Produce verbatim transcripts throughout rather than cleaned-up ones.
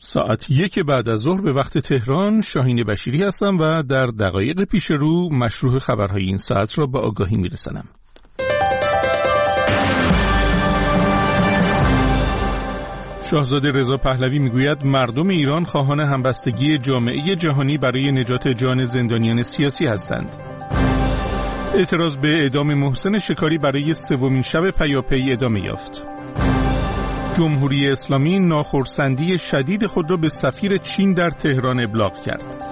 ساعت یک بعد از ظهر به وقت تهران، شاهین بشیری هستم و در دقایق پیش رو مشروع خبرهای این ساعت را به آگاهی میرسانم. شاهزاده رضا پهلوی میگوید مردم ایران خواهان همبستگی جامعه جهانی برای نجات جان زندانیان سیاسی هستند. اعتراض به اعدام محسن شکاری برای سومین شب پیاپی ادامه یافت. جمهوری اسلامی ناخرسندی شدید خود را به سفیر چین در تهران ابلاغ کرد.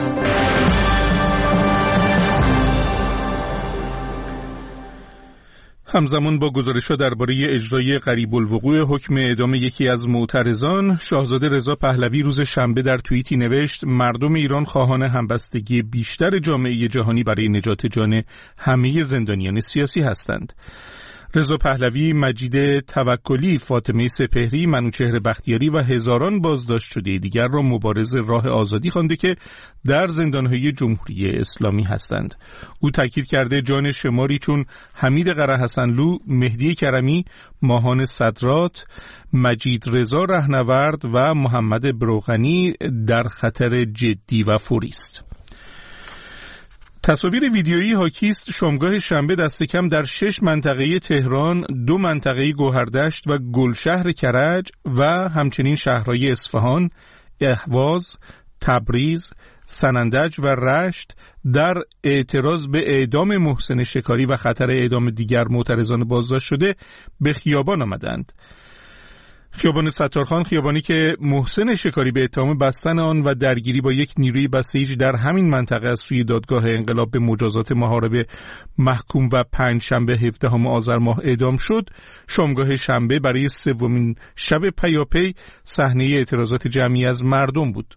همزمان با گزارش‌ها درباره اجرای قریب الوقوع حکم اعدام یکی از معترضان، شاهزاده رضا پهلوی روز شنبه در توییتی نوشت مردم ایران خواهان همبستگی بیشتر جامعه جهانی برای نجات جان همه زندانیان سیاسی هستند. رضا پهلوی، مجید توکلی، فاطمه سپهری، منوچهر بختیاری و هزاران بازداشت شده دیگر را مبارز راه آزادی خوانده که در زندانهای جمهوری اسلامی هستند. او تاکید کرده جان شماری چون حمید قرهحسنلو، مهدی کرمی، ماهان صدرات، مجید رضا رهنورد و محمد بروغنی در خطر جدی و فوری است. تصاویر ویدیویی حاکی است شامگاه شنبه دست کم در شش منطقه تهران، دو منطقه گوهردشت و گلشهر کرج و همچنین شهرهای اصفهان، اهواز، تبریز، سنندج و رشت در اعتراض به اعدام محسن شکاری و خطر اعدام دیگر معترضان بازداشت شده به خیابان آمدند. خیابان ستارخان، خیابانی که محسن شکاری به اتهام بستن آن و درگیری با یک نیروی بسیج در همین منطقه از سوی دادگاه انقلاب به مجازات محاربه محکوم و پنج شنبه هفدهم آذر ماه اعدام شد، شامگاه شنبه برای سومین شب پیاپی صحنه اعتراضات جمعی از مردم بود.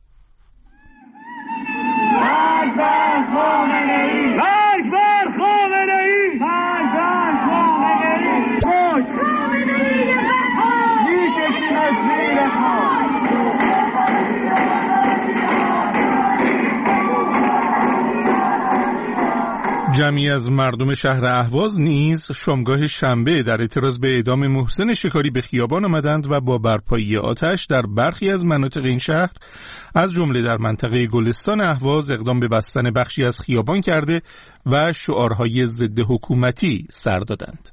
جمعی از مردم شهر اهواز نیز شامگاه شنبه در اعتراض به اعدام محسن شکاری به خیابان آمدند و با برپایی آتش در برخی از مناطق این شهر از جمله در منطقه گلستان اهواز اقدام به بستن بخشی از خیابان کرده و شعارهای ضد حکومتی سر دادند.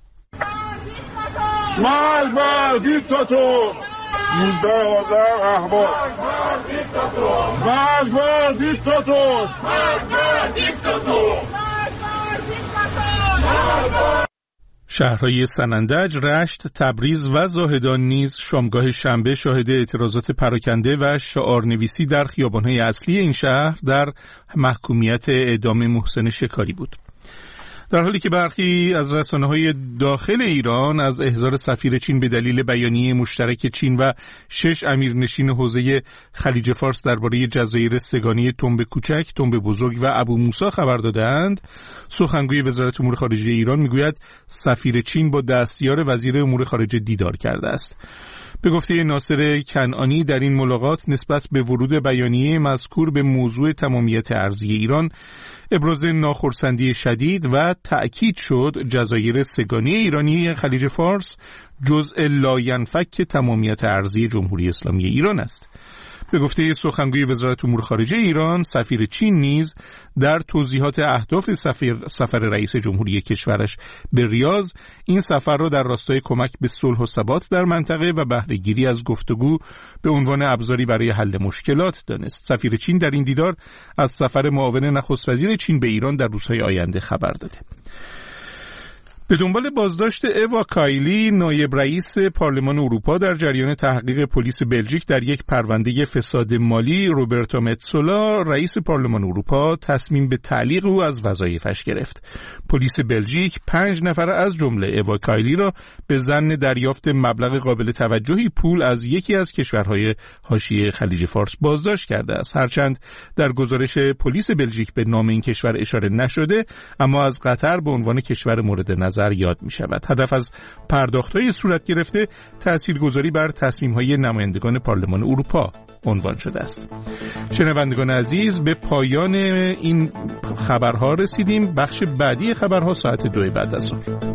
مرگ بر دیکتاتور! یوزده آذر اهواز! مرگ بر دیکتاتور! مرگ بر دیکتاتور! شهرهای سنندج، رشت، تبریز و زاهدان نیز شامگاه شنبه شاهد اعتراضات پراکنده و شعارنویسی در خیابان‌های اصلی این شهر در محکومیت اعدام محسن شکاری بود. در حالی که برخی از رسانه‌های داخل ایران از احضار سفیر چین به دلیل بیانیه مشترک چین و شش امیرنشین حوزه خلیج فارس درباره جزایر سگانی تنب کوچک، تنب بزرگ و ابو موسی خبر دادند، سخنگوی وزارت امور خارجه ایران میگوید سفیر چین با دستیار وزیر امور خارجه دیدار کرده است. به گفته ناصر کنعانی در این ملاقات نسبت به ورود بیانیه مذکور به موضوع تمامیت ارضی ایران ابراز ناخرسندی شدید و تأکید شد جزایر سگانی ایرانی خلیج فارس جزء لاینفک تمامیت ارضی جمهوری اسلامی ایران است. به گفته سخنگوی وزارت امور خارجه ایران، سفیر چین نیز در توضیحات اهداف سفر, سفر رئیس جمهوری کشورش به ریاض این سفر را در راستای کمک به صلح و ثبات در منطقه و بهره‌گیری از گفتگو به عنوان ابزاری برای حل مشکلات دانست. سفیر چین در این دیدار از سفر معاون نخست وزیر چین به ایران در روزهای آینده خبر داده. به دنبال بازداشت اوا کایلی، نایب رئیس پارلمان اروپا، در جریان تحقیق پلیس بلژیک در یک پرونده فساد مالی، روبرتا متسولا، رئیس پارلمان اروپا، تصمیم به تعلیق او از وظایفش گرفت. پلیس بلژیک پنج نفر از جمله اوا کایلی را به ظن دریافت مبلغ قابل توجهی پول از یکی از کشورهای حاشیه خلیج فارس بازداشت کرده است. هرچند در گزارش پلیس بلژیک به نام این کشور اشاره نشده، اما از قطر به عنوان کشور مورد نظر یاد می شود. هدف از پرداخت‌های صورت گرفته تاثیرگذاری بر تصمیم‌های نمایندگان پارلمان اروپا عنوان شده است. شنوندگان عزیز، به پایان این خبرها رسیدیم. بخش بعدی خبرها ساعت دو بعد از ظهر.